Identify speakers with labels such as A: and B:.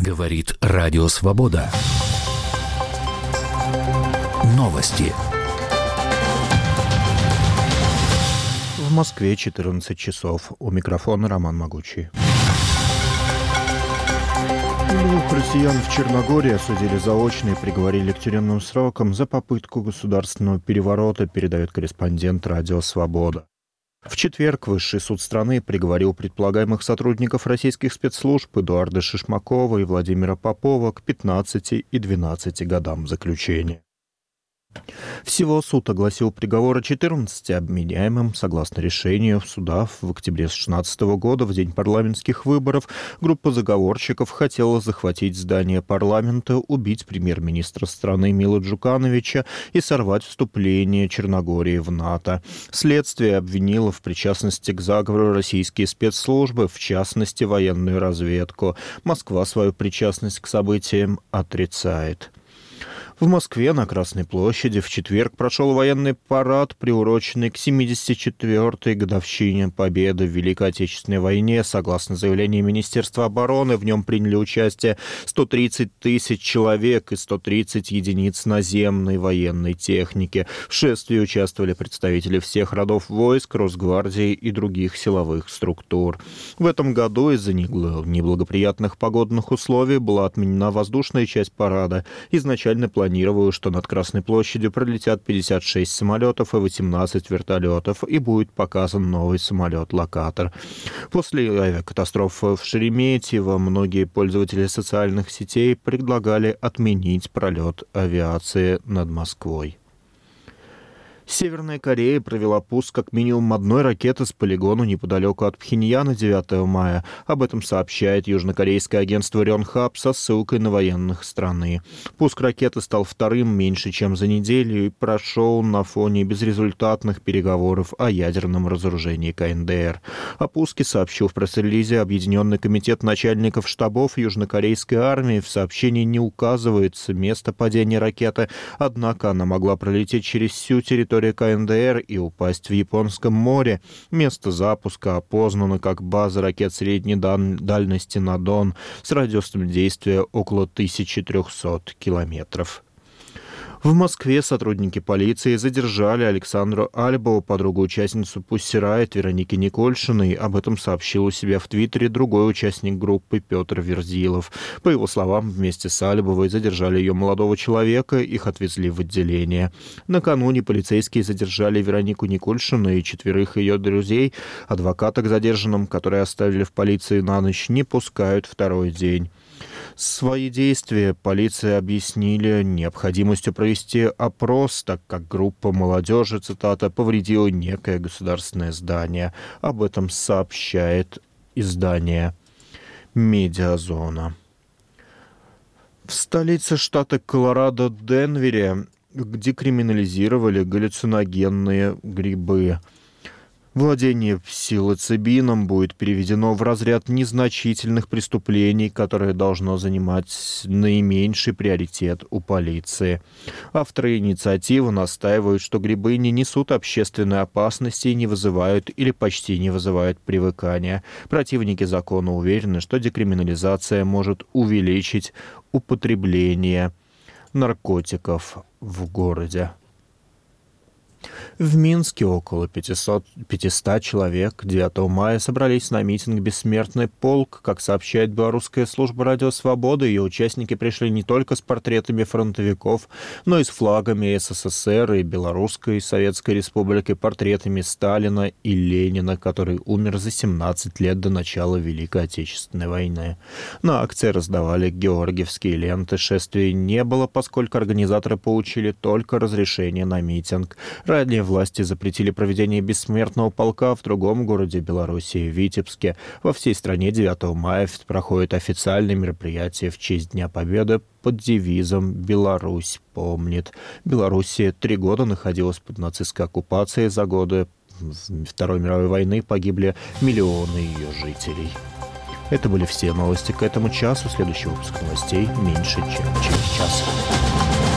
A: Говорит Радио Свобода. Новости.
B: В Москве 14 часов. У микрофона Роман Могучий. Двух россиян в Черногории осудили заочно и приговорили к тюремным срокам за попытку государственного переворота, передает корреспондент Радио Свобода. В четверг Высший суд страны приговорил предполагаемых сотрудников российских спецслужб Эдуарда Шишмакова и Владимира Попова к 15 и 12 годам заключения. Всего суд огласил приговоры 14 обвиняемым. Согласно решению суда, в октябре 2016 года, в день парламентских выборов, группа заговорщиков хотела захватить здание парламента, убить премьер-министра страны Мила Джукановича и сорвать вступление Черногории в НАТО. Следствие обвинило в причастности к заговору российские спецслужбы, в частности, военную разведку. Москва свою причастность к событиям отрицает. В Москве на Красной площади в четверг прошел военный парад, приуроченный к 74-й годовщине Победы в Великой Отечественной войне. Согласно заявлению Министерства обороны, в нем приняли участие 130 тысяч человек и 130 единиц наземной военной техники. В шествии участвовали представители всех родов войск, Росгвардии и других силовых структур. В этом году из-за неблагоприятных погодных условий была отменена воздушная часть парада. Изначально планирую, что над Красной площадью пролетят 56 самолетов и 18 вертолетов, и будет показан новый самолет-локатор. После авиакатастрофы в Шереметьево многие пользователи социальных сетей предлагали отменить пролет авиации над Москвой. Северная Корея провела пуск как минимум одной ракеты с полигона неподалеку от Пхеньяна 9 мая. Об этом сообщает южнокорейское агентство Рёнхап со ссылкой на военных страны. Пуск ракеты стал вторым меньше, чем за неделю, и прошел на фоне безрезультатных переговоров о ядерном разоружении КНДР. О пуске сообщил в пресс-релизе Объединенный комитет начальников штабов южнокорейской армии. В сообщении не указывается место падения ракеты, однако она могла пролететь через всю территорию КНДР и упасть в Японском море. Место запуска опознано как база ракет средней дальности «Надон» с радиусом действия около 1300 километров. В Москве сотрудники полиции задержали Александру Альбову, подругу-участницу Pussy Riot Вероники Никольшиной. Об этом сообщил у себя в Твиттере другой участник группы Петр Верзилов. По его словам, вместе с Альбовой задержали ее молодого человека, их отвезли в отделение. Накануне полицейские задержали Веронику Никольшину и 4 ее друзей. Адвоката к задержанным, которые оставили в полиции на ночь, не пускают второй день. Свои действия полиция объяснили необходимостью провести опрос, так как группа молодежи, цитата, повредила некое государственное здание. Об этом сообщает издание «Медиазона». В столице штата Колорадо, Денвере, декриминализировали галлюциногенные грибы. Владение псилоцибином будет переведено в разряд незначительных преступлений, которое должно занимать наименьший приоритет у полиции. Авторы инициативы настаивают, что грибы не несут общественной опасности и не вызывают или почти не вызывают привыкания. Противники закона уверены, что декриминализация может увеличить употребление наркотиков в городе. В Минске около 500 человек 9 мая собрались на митинг «Бессмертный полк». Как сообщает белорусская служба «Радио Свобода», ее участники пришли не только с портретами фронтовиков, но и с флагами СССР и Белорусской Советской Республики, портретами Сталина и Ленина, который умер за 17 лет до начала Великой Отечественной войны. На акции раздавали георгиевские ленты. Шествия не было, поскольку организаторы получили только разрешение на митинг. Ранее власти запретили проведение бессмертного полка в другом городе Белоруссии, Витебске. Во всей стране 9 мая проходит официальное мероприятие в честь Дня Победы под девизом «Беларусь помнит». Белоруссия 3 года находилась под нацистской оккупацией. За годы Второй мировой войны погибли миллионы ее жителей. Это были все новости к этому часу. Следующий выпуск новостей меньше, чем через час.